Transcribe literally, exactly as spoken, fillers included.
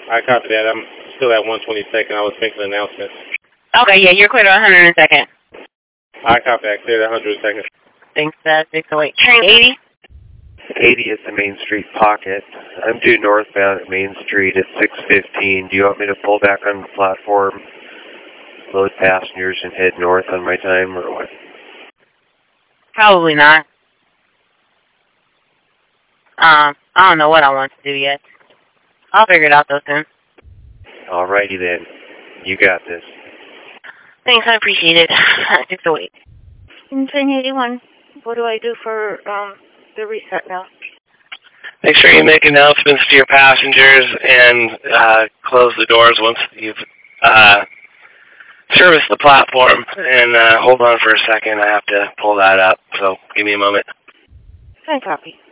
I copy that. I'm still at one twenty-second. I was making an announcement. Okay, yeah, you're clear to one hundred second. I copy that. Clear to one hundred second. Thanks, uh, six oh eight. Train eighty? eighty is the Main Street pocket. I'm due northbound at Main Street at six fifteen. Do you want me to pull back on the platform, load passengers, and head north on my time, or what? Probably not. Um, I don't know what I want to do yet. I'll figure it out though soon. Alrighty then. You got this. Thanks, I appreciate it. six oh eight. Train eighty-one, what do I do for um, the reset now? Make sure you make announcements to your passengers and uh, close the doors once you've uh, serviced the platform. And uh, hold on for a second. I have to pull that up, so give me a moment. I copy.